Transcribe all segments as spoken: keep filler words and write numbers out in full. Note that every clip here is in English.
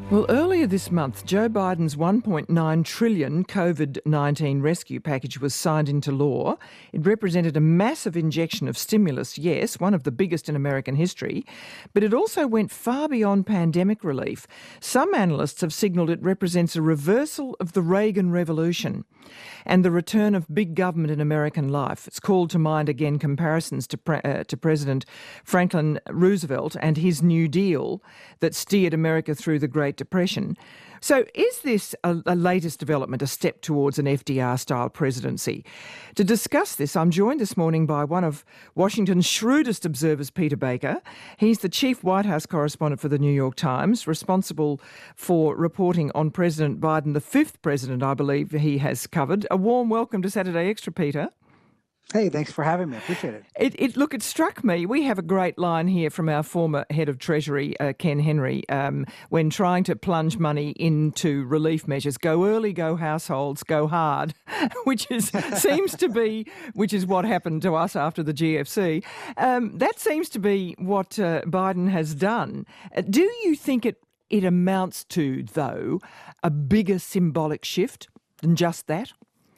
Well, earlier this month, Joe Biden's one point nine trillion dollars COVID nineteen rescue package was signed into law. It represented a massive injection of stimulus, yes, one of the biggest in American history, but it also went far beyond pandemic relief. Some analysts have signalled it represents a reversal of the Reagan Revolution and the return of big government in American life. It's called to mind again comparisons to, pre- uh, to President Franklin Roosevelt and his New Deal that steered America through the Great Depression. So is this a, a latest development, a step towards an F D R-style presidency? To discuss this, I'm joined this morning by one of Washington's shrewdest observers, Peter Baker. He's the chief White House correspondent for the New York Times, responsible for reporting on President Biden, the fifth president, I believe, he has covered. A warm welcome to Saturday Extra, Peter. Hey, thanks for having me. I appreciate it. It, it. Look, it struck me. We have a great line here from our former head of Treasury, uh, Ken Henry, um, when trying to plunge money into relief measures. Go early, go households, go hard, which is seems to be which is what happened to us after the G F C. Um, that seems to be what uh, Biden has done. Uh, do you think it it amounts to, though, a bigger symbolic shift than just that?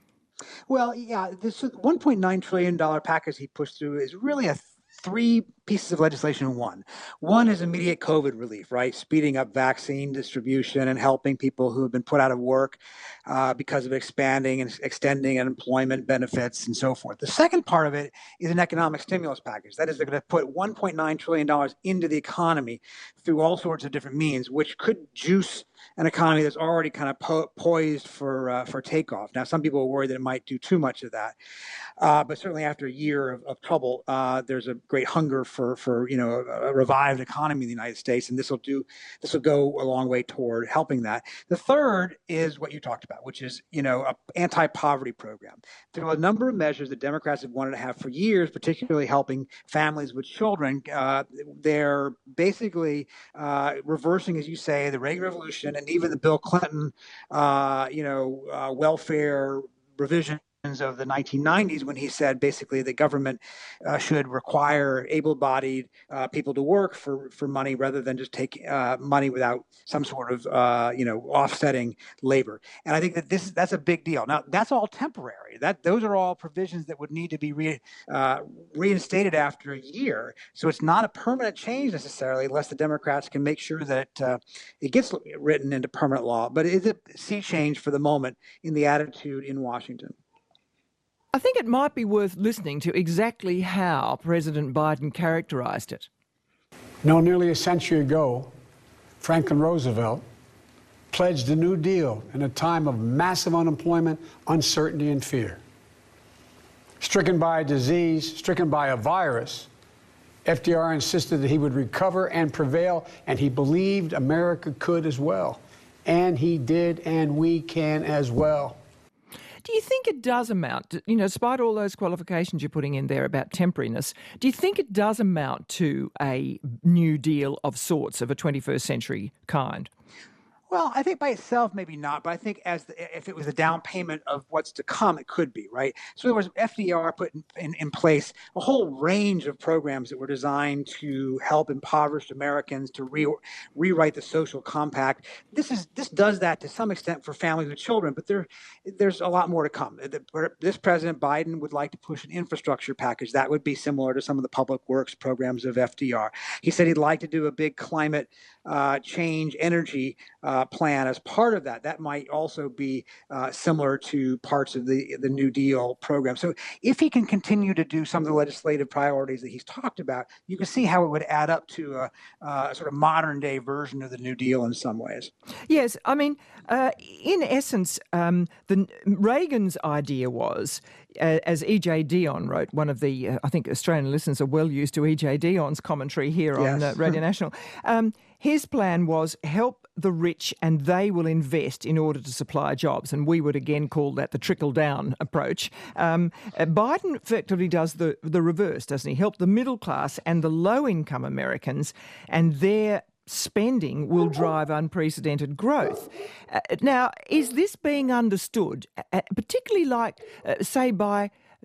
Well, yeah, this one point nine trillion dollars package he pushed through is really a th- three pieces of legislation in one. One is immediate COVID relief, right? Speeding up vaccine distribution and helping people who have been put out of work uh, because of expanding and extending unemployment benefits and so forth. The second part of it is an economic stimulus package. That is, they're going to put one point nine trillion dollars into the economy through all sorts of different means, which could juice an economy that's already kind of po- poised for uh, for takeoff. Now, some people are worried that it might do too much of that, uh, but certainly after a year of, of trouble, uh, there's a great hunger for for you know a, a revived economy in the United States, and this will do this will go a long way toward helping that. The third is what you talked about, which is you know an anti-poverty program. There are a number of measures that Democrats have wanted to have for years, particularly helping families with children. Uh, they're basically uh, reversing, as you say, the Reagan Revolution and even the Bill Clinton, uh, you know, uh, welfare revisions of the nineteen nineties, when he said basically the government uh, should require able-bodied uh, people to work for, for money rather than just take uh, money without some sort of, uh, you know, offsetting labor. And I think that this that's a big deal. Now, that's all temporary. That those are all provisions that would need to be re, uh, reinstated after a year. So it's not a permanent change necessarily, unless the Democrats can make sure that uh, it gets written into permanent law. But it is a sea change for the moment in the attitude in Washington. I think it might be worth listening to exactly how President Biden characterised it. No, nearly a century ago, Franklin Roosevelt pledged the New Deal in a time of massive unemployment, uncertainty, and fear. Stricken by a disease, stricken by a virus, F D R insisted that he would recover and prevail, and he believed America could as well. And he did, and we can as well. Do you think it does amount to, you know, despite all those qualifications you're putting in there about temporariness, do you think it does amount to a New Deal of sorts, of a twenty-first century kind? Well, I think by itself, maybe not, but I think as the, if it was a down payment of what's to come, it could be, right? So there was F D R put in, in, in place a whole range of programs that were designed to help impoverished Americans to re, rewrite the social compact. This is this does that to some extent for families with children, but there there's a lot more to come. This President Biden would like to push an infrastructure package that would be similar to some of the public works programs of F D R. He said he'd like to do a big climate uh, change energy uh, plan as part of that. That might also be uh, similar to parts of the, the New Deal program. So if he can continue to do some of the legislative priorities that he's talked about, you can see how it would add up to a, a sort of modern day version of the New Deal in some ways. Yes, I mean, uh, in essence, um, the Reagan's idea was, uh, as E J Dion wrote, one of the, uh, I think Australian listeners are well used to E J Dion's commentary here Yes. on uh, Radio National. Um, his plan was help the rich and they will invest in order to supply jobs. And we would again call that the trickle-down approach. Um, uh, Biden effectively does the, the reverse, doesn't he? Help the middle class and the low-income Americans, and their spending will drive unprecedented growth. Uh, now, is this being understood, uh, particularly like, uh, say, by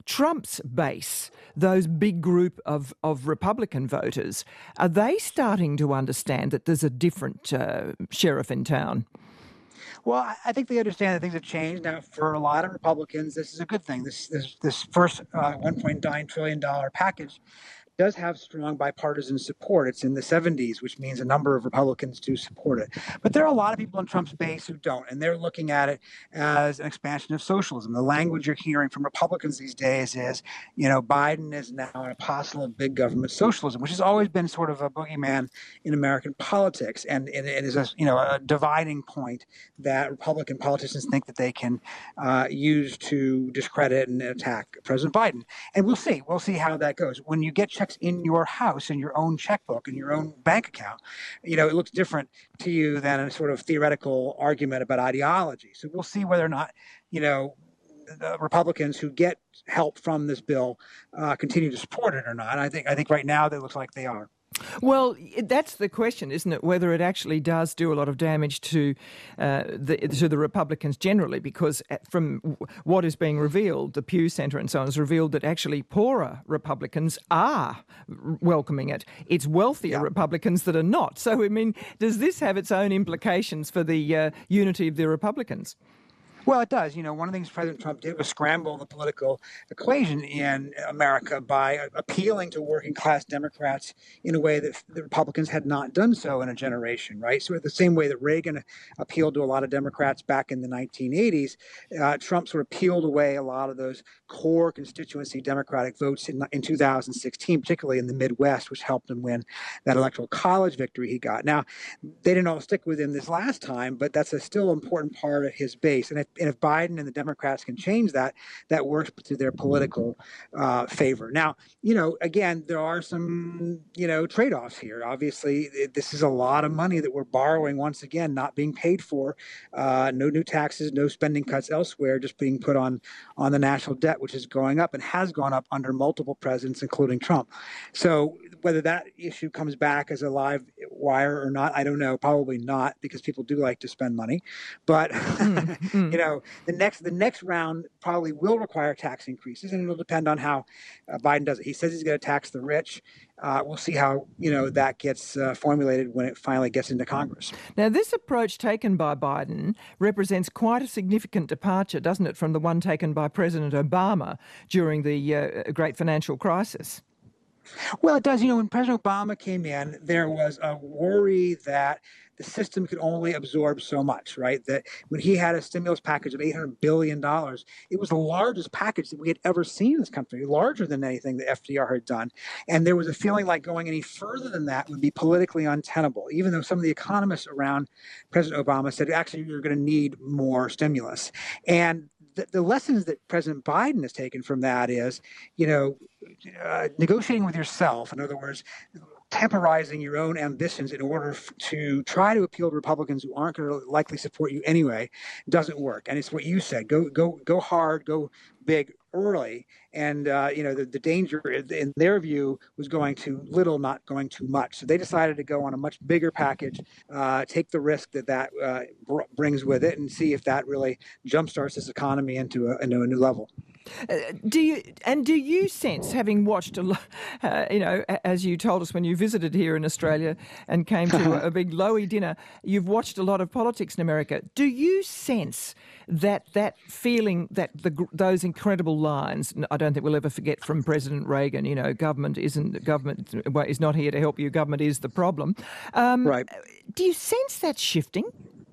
Trump's base, those big group of, of Republican voters, are they starting to understand that there's a different uh, sheriff in town? Well, I I think they understand that things have changed. Now, for a lot of Republicans, this is a good thing. This this this first uh, one point nine trillion dollars package does have strong bipartisan support. It's in the seventies, which means a number of Republicans do support it. But there are a lot of people in Trump's base who don't, and they're looking at it as an expansion of socialism. The language you're hearing from Republicans these days is, you know, Biden is now an apostle of big government socialism, which has always been sort of a boogeyman in American politics, and it is a, you know, a dividing point that Republican politicians think that they can uh, use to discredit and attack President Biden. And we'll see. We'll see how that goes. When you get checks in your house, in your own checkbook, in your own bank account, you know, it looks different to you than a sort of theoretical argument about ideology. So we'll see whether or not, you know, the Republicans who get help from this bill uh, continue to support it or not. I think I think right now it looks like they are. Well, that's the question, isn't it? Whether it actually does do a lot of damage to uh, the to the Republicans generally, because from what is being revealed, the Pew Center and so on has revealed that actually poorer Republicans are welcoming it. It's wealthier yeah. Republicans that are not. So, I mean, does this have its own implications for the uh, unity of the Republicans? Well, it does. You know, one of the things President Trump did was scramble the political equation in America by appealing to working class Democrats in a way that the Republicans had not done so in a generation, right? So, the same way that Reagan appealed to a lot of Democrats back in the nineteen eighties, uh, Trump sort of peeled away a lot of those core constituency Democratic votes in, in two thousand sixteen, particularly in the Midwest, which helped him win that electoral college victory he got. Now, they didn't all stick with him this last time, but that's a still important part of his base. And if And if Biden and the Democrats can change that, that works to their political uh, favor. Now, you know, again, there are some, you know, trade-offs here. Obviously, this is a lot of money that we're borrowing once again, not being paid for. Uh, no new taxes, no spending cuts elsewhere, just being put on on the national debt, which is going up and has gone up under multiple presidents, including Trump. So whether that issue comes back as a live wire or not, I don't know. Probably not, because people do like to spend money. But mm, mm. you know, the next the next round probably will require tax increases, and it'll depend on how uh, Biden does it. He says he's going to tax the rich. Uh, we'll see how, you know, that gets uh, formulated when it finally gets into Congress. Now, this approach taken by Biden represents quite a significant departure, doesn't it, from the one taken by President Obama during the uh, great financial crisis? Well, it does. You know, when President Obama came in, there was a worry that the system could only absorb so much, right? That when he had a stimulus package of eight hundred billion dollars, it was the largest package that we had ever seen in this country, larger than anything that F D R had done. And there was a feeling like going any further than that would be politically untenable, even though some of the economists around President Obama said, actually, you're going to need more stimulus. And the, the lessons that President Biden has taken from that is, you know, uh, negotiating with yourself. In other words, temporizing your own ambitions in order f- to try to appeal to Republicans who aren't going to likely support you anyway doesn't work. And it's what you said: go, go, go hard, go big early. And uh, you know, the, the danger in their view was going too little, not going too much. So they decided to go on a much bigger package, uh, take the risk that that uh, br- brings with it, and see if that really jumpstarts this economy into a, into a new level. Uh, do you and do you sense, having watched a lot, uh, you know, as you told us when you visited here in Australia and came to a, a big Lowy dinner, you've watched a lot of politics in America. Do you sense that that feeling, that the those incredible lines, I don't think we'll ever forget from President Reagan, you know, government isn't government is not here to help you, government is the problem. Um, right. Do you sense that shifting?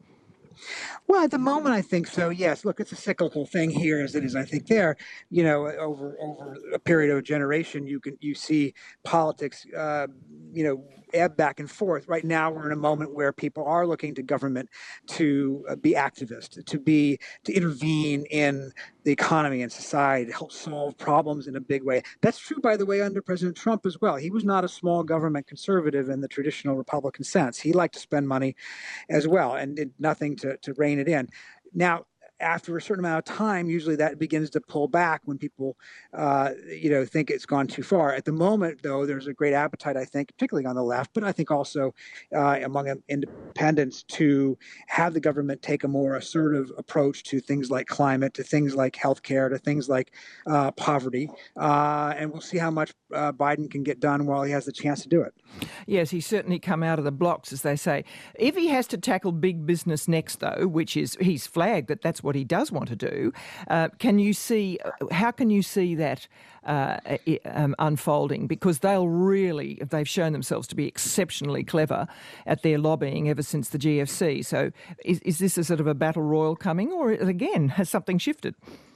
Well, at the moment, I think so. Yes. Look, it's a cyclical thing here, as it is, I think, there. You know, over over a period of a generation, you can you see politics, uh, you know, ebb back and forth. Right now, we're in a moment where people are looking to government to uh, be activist, to be to intervene in the economy and society, to help solve problems in a big way. That's true, by the way, under President Trump as well. He was not a small government conservative in the traditional Republican sense. He liked to spend money as well and did nothing to, to rein it in. Now, after a certain amount of time, usually that begins to pull back when people, uh, you know, think it's gone too far. At the moment, though, there's a great appetite, I think, particularly on the left, but I think also uh, among independents to have the government take a more assertive approach to things like climate, to things like healthcare, to things like uh, poverty. Uh, and we'll see how much uh, Biden can get done while he has the chance to do it. Yes, he's certainly come out of the blocks, as they say. If he has to tackle big business next, though, which is he's flagged that that's what he does want to do, uh, can you see, how can you see that uh, um, unfolding? Because they'll really, they've shown themselves to be exceptionally clever at their lobbying ever since the G F C. So is, is this a sort of a battle royal coming, or again, has something shifted?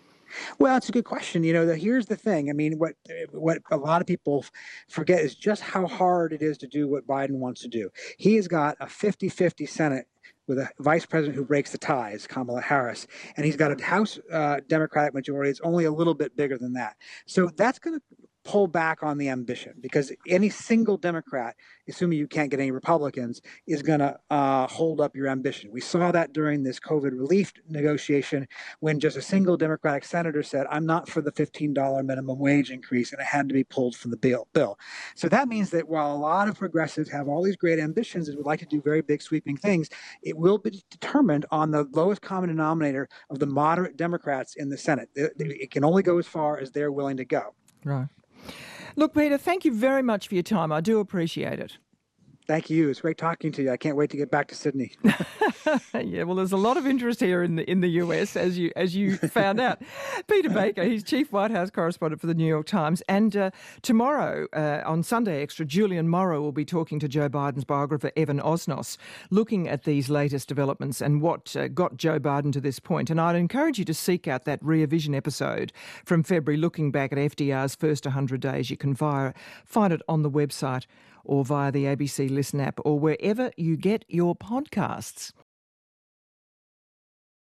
Well, it's a good question. You know, the, here's the thing. I mean, what what a lot of people forget is just how hard it is to do what Biden wants to do. He has got a fifty-fifty Senate with a vice president who breaks the ties, Kamala Harris, and he's got a House uh, Democratic majority. It's only a little bit bigger than that. So that's going to pull back on the ambition, because any single Democrat, assuming you can't get any Republicans, is going to uh, hold up your ambition. We saw that during this COVID relief negotiation when just a single Democratic senator said, I'm not for the fifteen dollars minimum wage increase, and it had to be pulled from the bill. bill. So that means that while a lot of progressives have all these great ambitions and would like to do very big sweeping things, it will be determined on the lowest common denominator of the moderate Democrats in the Senate. It, it can only go as far as they're willing to go. Right. Look, Peter, thank you very much for your time. I do appreciate it. Thank you. It's great talking to you. I can't wait to get back to Sydney. Yeah, well, there's a lot of interest here in the in the U S, as you as you found out. Peter Baker, he's Chief White House Correspondent for the New York Times. And uh, tomorrow, uh, on Sunday Extra, Julian Morrow will be talking to Joe Biden's biographer, Evan Osnos, looking at these latest developments and what uh, got Joe Biden to this point. And I'd encourage you to seek out that Rear Vision episode from February, looking back at F D R's first one hundred days. You can via, find it on the website or via the A B C Listen app or wherever you get your podcasts.